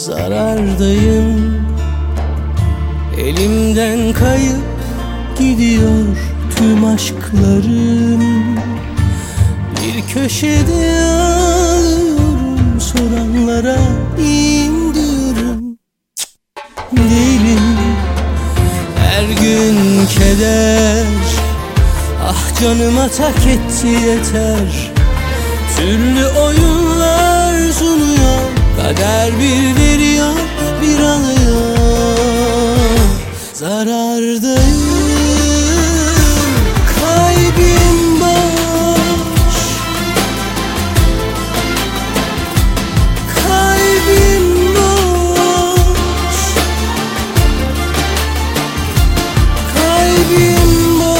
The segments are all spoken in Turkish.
zarardayım. Elimden kayıp gidiyor tüm aşklarım. Bir köşede ağlıyorum, soranlara iyiyim diyorum. Değilim, her gün keder. Ah canıma tak etti yeter. Türlü oyunlar sunuyor, kader bir veriyor bir alıyor. Zarardayım, kalbim boş, kalbim boş, kalbim boş,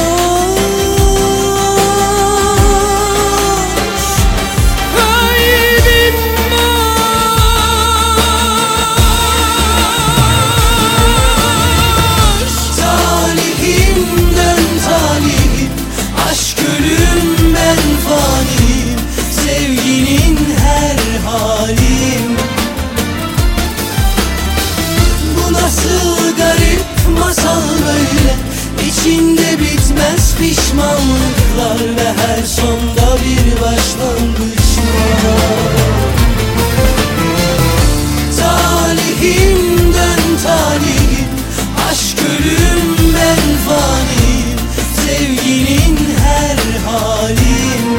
kalbim boş. Talihim dön talihim, aşk ölüm ben faniyim, sevginin her halim. Bu nasıl garip masal böyle, içinde bitmez pişmanlıklar ve her sonda bir başlangıç var. Talihim dön talihim, aşk ölüm ben faniyim, sevginin her halim.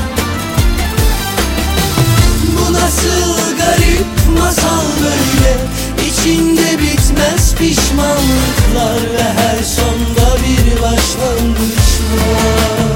Bu nasıl garip masal böyle, içinde bitmez pişmanlıklar ve her sonda bir başlangıç var.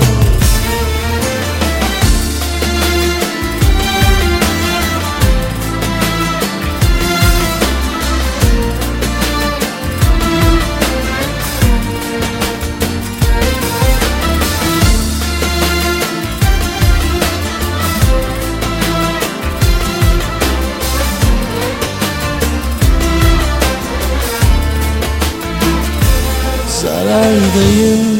Zarardayım,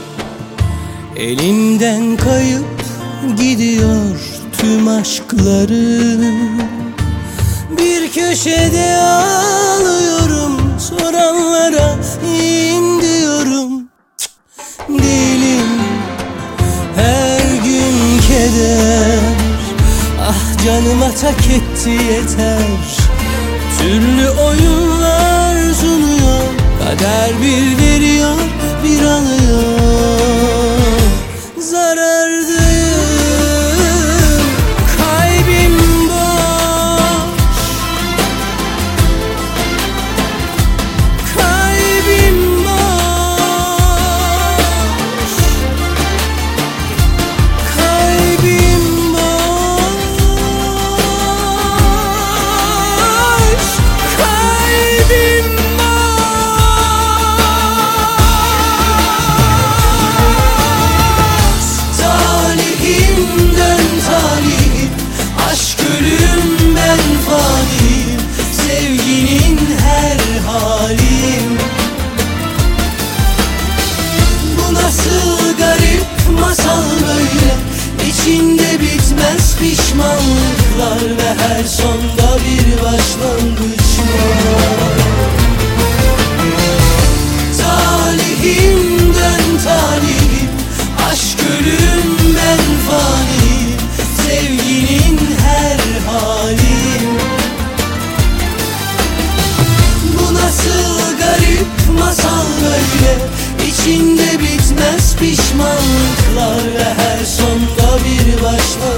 elimden kayıp gidiyor tüm aşklarım. Bir köşede ağlıyorum, soranlara iyiyim diyorum. Değilim, her gün keder. Ah canıma tak etti yeter. Türlü oyunlar sunuyor, kader bir veriyor bir alıyor. Zarardayım, kalbim boş, kalbim boş, kalbim boş, kalbim boş. Talihim dön talihim, aşk ölüm ben faniyim, sevginin her halim. Bu nasıl garip masal böyle, içinde bitmez pişmanlıklar ve her sonda bir başlangıç var. Talihim dön talihim, aşk ölüm ben faniyim, sevginin her halim. Bu nasıl garip masal böyle, içinde bitmez pişmanlıklar ve her sonda bir başlangıç.